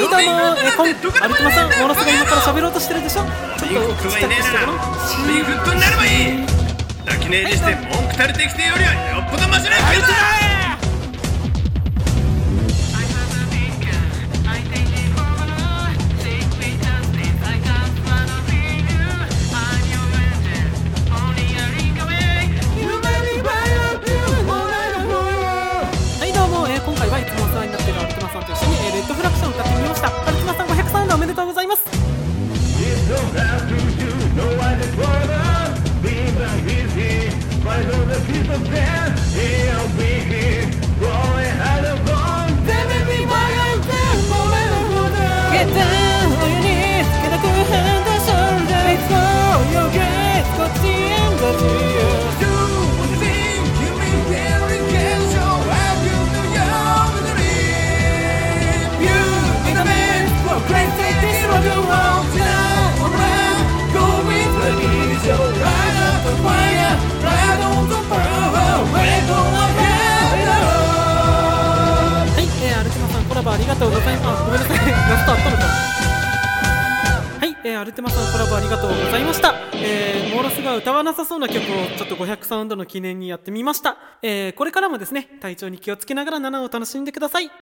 どうもアルティマさん、モロスが今から喋ろうとしてるでしょ。ちょっとビッグがいねえならビッグになればいい。泣き寝入りして文句垂れてきてよりはよっぽどマシな人だ。 今回はいつもお世話になっているアルティマさんと一緒にレッドフラクションを歌ってみました。アルティマさん500サウンドおめでとうございます。ありがとうございます。ごめんなさい、ラストあったのか。はい、アルティマさんコラボありがとうございました。モーロスが歌わなさそうな曲をちょっと500サウンドの記念にやってみました。これからもですね、体調に気をつけながら7を楽しんでください。